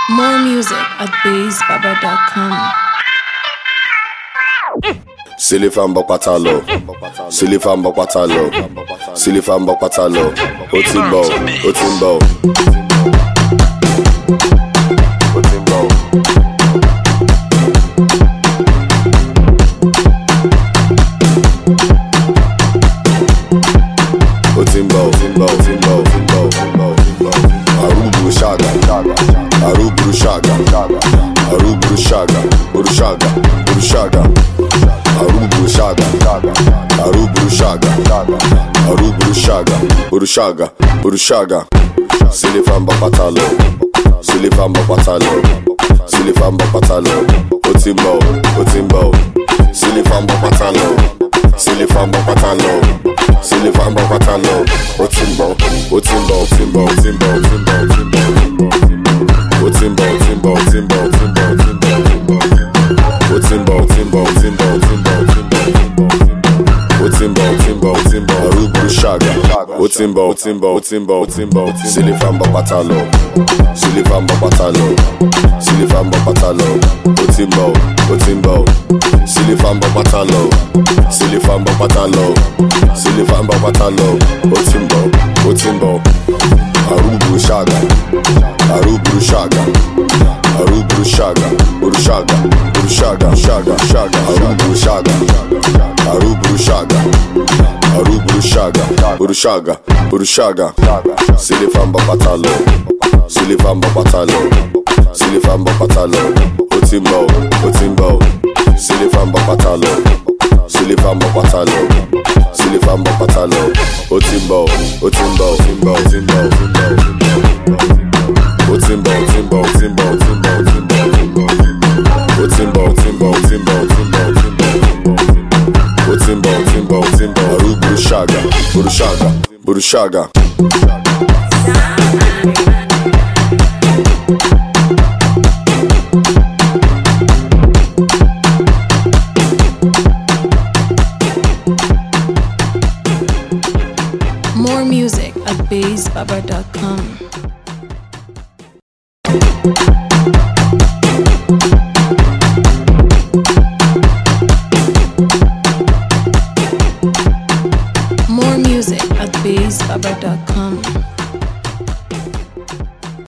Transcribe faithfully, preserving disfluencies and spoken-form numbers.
More music at bass baba dot com. Silly fan bok patalo, silly fan bok patalo, silly fan bok patalo, Otimbo, Otimbo, Otimbo. Otimbo, Otimbo, Otimbo, Otimbo, Otimbo. Arubu Shaga, Arubu Shaga, Arubu Shaga, Urushaga, Urushaga. Arubu Shaga, Arubu Shaga, Arubu Shaga, Urushaga, Urushaga. Silifan Bakatalo, Silifan Bakatalo, Silifan Bakatalo, Otimbo, Otimbo, Silifan Bakatalo, Silifan Bakatalo, Silifan Bakatalo, Otimbo, Otimbo, Otimbo, Otimbo, Otimbo, Otimbo, Otimbo, Otimbo, Otimbo, Otimbo, Otimbo, Otimbo, Otimbo, Otimbo, Otimbo, Otimbo, Arubu Shaga, Otimbo, Otimbo, Otimbo, Otimbo, Silifan Bakatalo, Silifan Bakatalo, Silifan Bakatalo, Otimbo, Otimbo, Silifan Bakatalo, Silifan Bakatalo, Silifan Bakatalo, Otimbo, Otimbo, Arubu Shaga, Arubu Shaga, Arubu Shaga, Urushaga, Urushaga, Shaga, Shaga, Arubu Shaga, Arubu Shaga, Arubu Shaga, Urushaga, Urushaga. Silifan Bakatalo, Silifan Bakatalo, Silifan Bakatalo, Otimbo, Otimbo, Silifan Bakatalo, Silifan Bakatalo, Silifan Bakatalo, Otimbo, Otimbo, Otimbo, Otimbo, Otimbo, Otimbo, Otimbo, Otimbo, Otimbo, Otimbo, Otimbo, Otimbo, Otimbo, Otimbo, Otimbo, Otimbo, Arubu Shaga, Urushaga, Urushaga. More music at bass baba dot com.